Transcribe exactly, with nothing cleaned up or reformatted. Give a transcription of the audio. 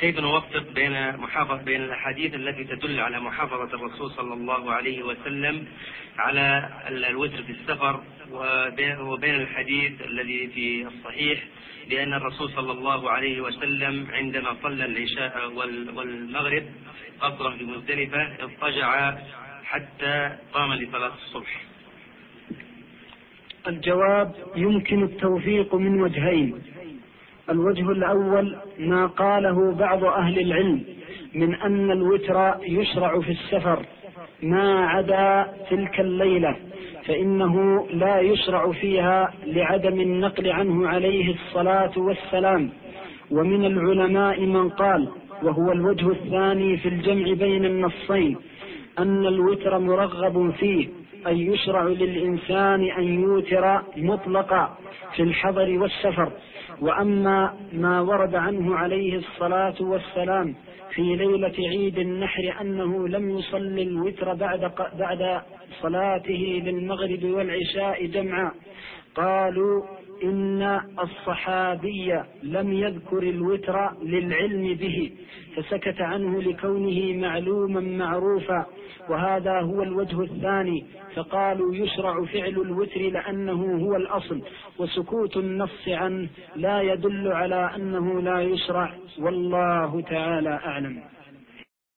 كيف نوفق بين محافظة بين الأحاديث التي تدل على محافظة الرسول صلى الله عليه وسلم على الوتر في السفر وبين الحديث الذي في الصحيح بأن الرسول صلى الله عليه وسلم عندما صلى العشاء والمغرب قصرا في مزدلفة اضطجع حتى قام لصلاة الصبح؟ الجواب: يمكن التوفيق من وجهين. الوجه الأول ما قاله بعض أهل العلم من أن الوتر يشرع في السفر ما عدا تلك الليلة، فإنه لا يشرع فيها لعدم النقل عنه عليه الصلاة والسلام. ومن العلماء من قال، وهو الوجه الثاني في الجمع بين النصين، أن الوتر مرغب فيه، أن يشرع للإنسان أن يوتر مطلقا في الحضر والسفر. وأما ما ورد عنه عليه الصلاة والسلام في ليلة عيد النحر أنه لم يصلي الوتر بعد, بعد صلاته للمغرب والعشاء جمعا، قالوا إن الصحابي لم يذكر الوتر للعلم به فسكت عنه لكونه معلوما معروفا، وهذا هو الوجه الثاني، فقالوا يشرع فعل الوتر لأنه هو الأصل، وسكوت النص عنه لا يدل على أنه لا يشرع، والله تعالى أعلم.